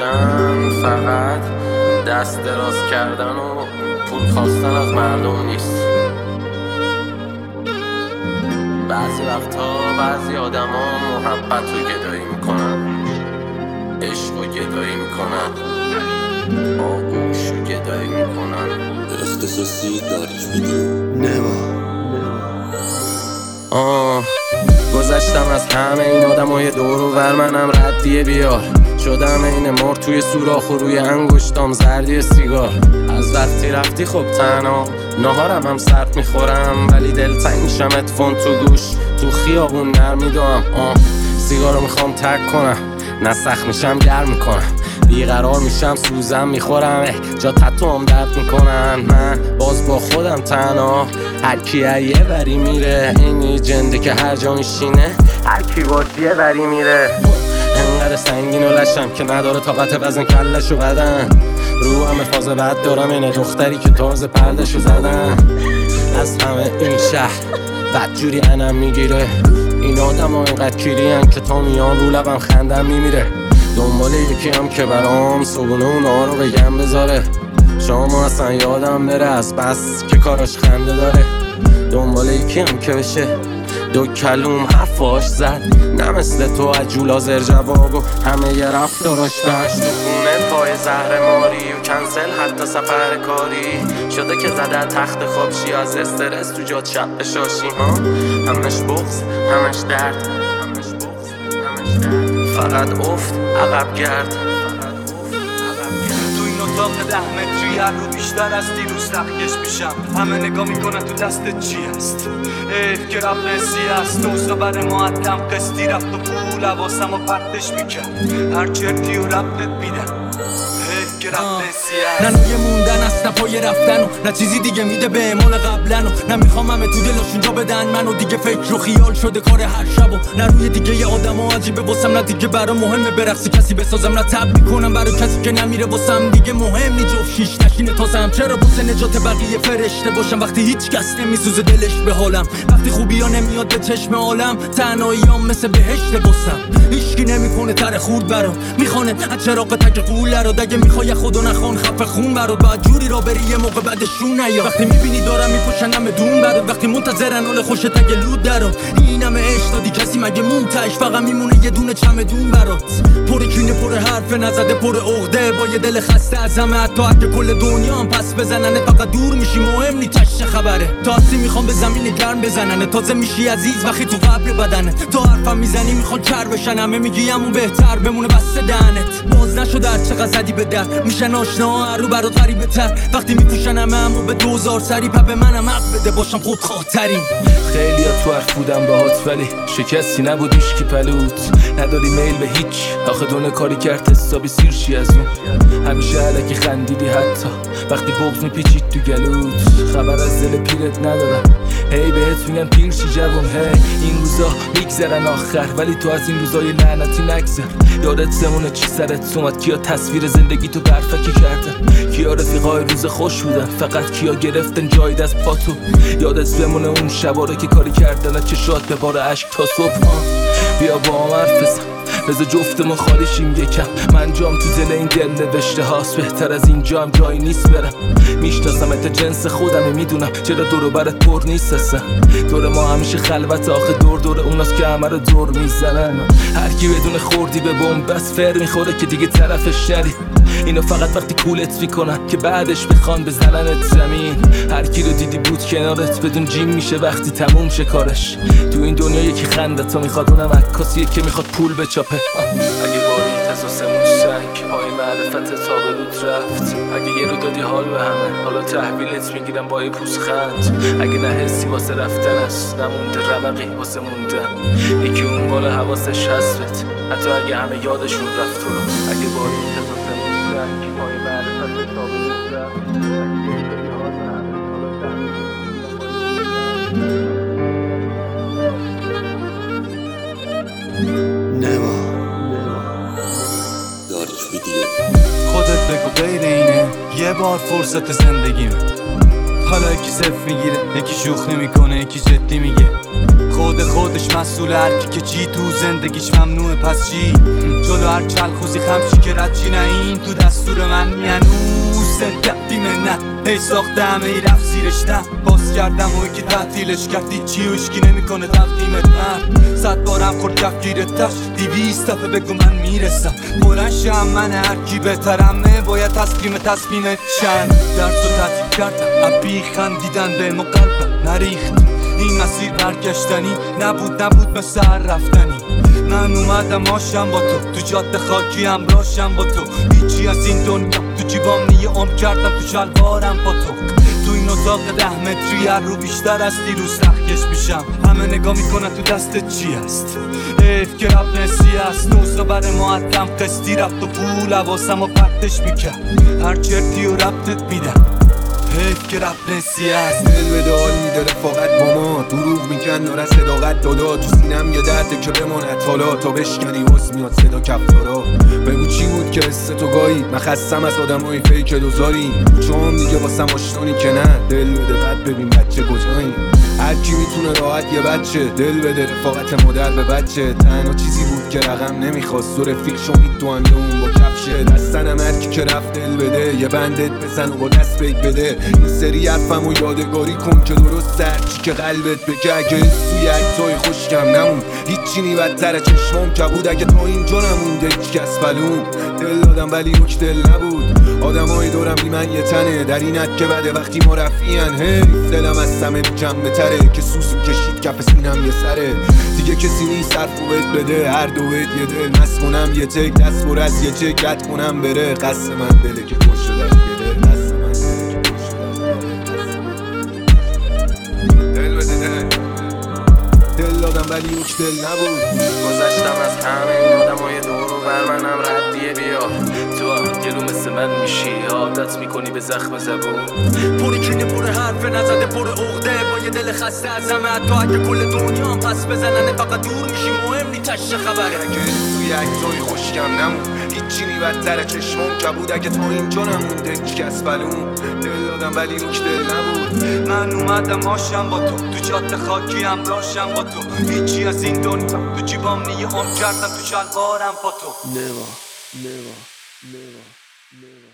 بودن فقط دست دراز کردن و پول خواستن از مردم نیست. بعضی وقتا بعضی آدما محبت رو گدایی میکنن، عشق رو گدایی میکنن، آغوش رو گدایی میکنن. اختصاصی داریش ویدیو گذشتم از همه این آدمای دور و ور، منم ردیه بیار شدم این مار توی سوراخ و روی انگشتام زردی سیگار. از وقتی رفتی خب تنها نهارم هم سرد میخورم، ولی دلتنگ میشم ادفون تو گوش تو خیابون نرمیدم. سیگارو میخوام تک کنم، نه سخت میشم گرم میکنم، بیقرار میشم سوزم میخورم، جا تتوام درد میکنن. من باز با خودم تنها، هرکی یه وری میره، این جنده که هر جا میشینه هرکی باز یه وری میره. انقدر سنگین و لشم که نداره طاقت وزن کلشو بدن، رو همه فاز بد دارم اینه دختری که تازه پردشو زدن. از همه این شهر بدجوری انم میگیره، این آدم ها اینقدر کیرین که تا میان رو لبم خندم میمیره. دنبال یکی هم که برام صبونه اونا رو بگم بذاره، شما اصلا یادم بره از بس که کاراش خنده داره. دنبال یکی هم که بشه دو کلوم حرفاش زد، نه مثل تو عجول زر جواب و همه یه رفتاراش داشت. تو خونه پای زهر ماری و کنسل حتی سفر کاری شده که زده تخت خوابشی، از استرس تو جاد شب بشاشی. همش بغض همش درد، فقط افت عقب گرد. تو این اتاق 10 متری هر رو بیشتر از دیروز تخکش میشم، همه نگاه میکنن تو دستت چی هست، حیف که رب نسی هست. دوستا بر معدم قسطی رفت و پول حواسم و پرتش میکرد، هر چرتی و ربتت میدم. نه نوی موندن است نه پای رفتن و نه چیزی دیگه میده به اعمال قبلن و نه میخوام همه تو دلاشون جا بدن منو، دیگه فکر و خیال شده کار هر شب و نه روی دیگه یه آدم ها عجیبه واسم، نه دیگه برا مهمه برقصی کسی بسازم، نه تب میکنم برای کسی که نمیره واسم دیگه مهم نی. جفت شیش نشینه تاسم، چرا واسه نجات بقیه فرشته باشم وقتی هیچ کس نمیسوزه دلش به حالم، وقتی خوبی ها نمیاد به چشم عالم، تنهاییام مثل بهشت واسم. هیچکی نمیکنه تر خورد برام، میخونه از چراغ تک قوله رو، دیگه میخوای خودو نخوان خفه خون برات، بعد جوری را بری یه موقع بعدشون نیا. وقتی میبینی دارم میپوشن همه دون برات، وقتی منتظرن حال خوش تگ لود درات، این همه عشق دادی کسی مگه مونتش فقط میمونه یه دونه چمدون برات. پر کینه پر حرف نزده پر عقده، با یه دل خسته از همه، حتی اگه کل دنیا هم پس بزنن فقط دور میشی مهم نی چه خبره. تا اصلی میخوام به زمین گرم بزنن، تازه میشی عزیز وقتی تو قبر بدنه. تا حرفم میزنی میخوان کر بشن، همه میگی همون بهتر بمونه بسته دهنت. باز نشده هر چقدر زدی به در، میشن آشنا هر رو برات غریبه تر، وقتی میپوشن همو به 2000 سری پا به منم حق بده باشم خود خاطرین. خیلی ها تو حرف بودم باهات ولی شکستی نبود ایشکی پلوت، نداری میل به هیچ آخه دونه کاری کرد حسابی سیرشی از اون، همیشه علکی خندیدی حتی وقتی بغض میپیچید تو گلوت. خبر از دل پیرت ندارم، هی بهت میگن پیرشی جوون، هی این روزا میگذرن آخر ولی تو از این روزای لعنتی نگذر. یادت زمونه چی سرت اومد، کیا تصویر زندگی تو برفکی کردن، کیا رفیقای روز خوش بودن، فقط کیا گرفتن جاید از پاتو. یادت بمونه اون شباره که کاری کردن چشات به بار عشق تا صبح. بیا با هم حرف بزن بذار جفتمون خالی شیم یکم، من جام تو دل این دل نوشته هاست، بهتر از اینجا هم جایی نیست برم. میشناسم تا جنس خودمه، میدونم چرا دور و برت پر نیست اصلا، دور ما همیشه خلوت آخه دور اوناست که همه رو دور میزنن. هر کی بدون خوردی به بمب بس فر میخوره که دیگه طرفش نری، اینو فقط وقتی کولت میکنن که بعدش بخوان بزننت زمین. هر کی رو دیدی بود کنارت بدون جیم میشه وقتی تموم شه کارش. تو این دنیا یکی خندتو میخواد، اونم عکاسیه که میخواد پول بچاپه. اگه باری تساسمون سنگ پای معرفت تا به رود رفت، اگه یه رو دادی حال به همه حالا تحویلت میگیرم با یه پوزخند. اگه نه حسی واسه رفتن است نمونده رمقی واسه موندن، یکی اون بالا حواسش هستت حتی اگه همه یادشون رفت رو. اگه باری تساسمون سنگ پای معرفت تا به رود رفت، اگه یه رو دادی حال به همه حالا داریش ویدیو. خودت بگو غیر اینه یه بار فرصت زندگیمه، حالا یکی صفر میگیره، یکی شوخی میکنه، یکی جدی میگه. خودش مسئول، هرکی که چی تو زندگیش ممنوعه پس چی؟ جلو هر چلخوزی خمشی که رد چی، نه این تو دستور من هنوز زندگی منت. هی ساخته همه ای رفت زیرش، نه باز کردم و که تعطیلش کردی چی و اشکی نمیکنه تقدیمت. من 100 بارم خورد کفگیرتش، 200 دفعه بگو من میرسم. بلنشم من هرکی بهترمه، باید تصمیم چند درس و تعطیل کردم، عبی خندیدن به مقلبم نریخت. این مسیر برگشتنی نبود مثل هر رفتنی. من اومدم آشم با تو جاده خاکی همراشم با تو. هیچی از این دنیا تو جیبام نیه، عمر کردم تو شلوارم با تو. تو این اتاق 10 متری هر رو بیشتر از دیروز رخکش میشم. همه نگاه میکنن تو دستت چی هست، حیف که رب نسی هست. نوزا بر معدم قسطی رفت و پول حواسم و پرتش میکرد. هر چرتی و ربطت میدم، حیف که رب نسی هست. دل به دال میده رفاقت با ما، دروغ میکن ناره صداقت دادا. تو سینم یه درده که بماند حالا، تا بشکنی حس میاد صدا کفتارا. بگو چی بود که حس تو گاهی، من خستم از آدمای فیک دوزاری. چون دیگه واسم آشنانی که نه، دل بده بعد ببین بچه کجایی. هر کی میتونه راحت یه بچه دل بده، رفاقت مادر به بچه. تنها چیزی بود که رقم نمیخواست، و رفیق شمید تو هم اون با کفشه. دستنم هر کی که رفت دل بده، یه بندت بزن و با دست بیک بده. این سری حرفم و یادگاری کن که درست هرچی که قلبت بگه. اگه سوی اکتای خوشکم نمون، هیچی نی بدتر چشمام کبود. اگه تا اینجا نمونده هیچ کس فلوم. دل دادم ولی یک دل نبود، آدمای دورم بی من یه تنه. در اینت که بده وقتی ما رفیان، حیف دلم از سمه کم تره. که سوسو کشید کف سینم یه سره، دیگه کسی نیست حرفو بهت بده. هر دوت یه دل مست کنم، یه تک دست پر از یه چک رد کنم بره. قصد من دله که خوش شده از گله، قصد من دله که خوش شده از دل بده. دل دادم ولی یک دل نبود. گذشتم از همه این آدمای دور و بر منم ردیه بیا. تو هم گلو مثل من میشی، عادت میکنی به زخم زبون. پر کینه پر حرف نزده پر عقده، با یه دل خسته از همه. حتی اگه کل دنیا هم پس بزنن فقط دور میشی، مهم نی تشه خبره. اگه توی اکتای خوشکم نمون، هیچی نی بدتر چشمام کبود. اگه تا اینجا نمونده هیچ کس فلوم. دل دادم ولی یک دل نبود. من اومدم آشم با تو جاده خاکی همراشم با تو. هیچی از این دنیا تو جیبام نیه، عمر کردم تو شلوارم با تو. never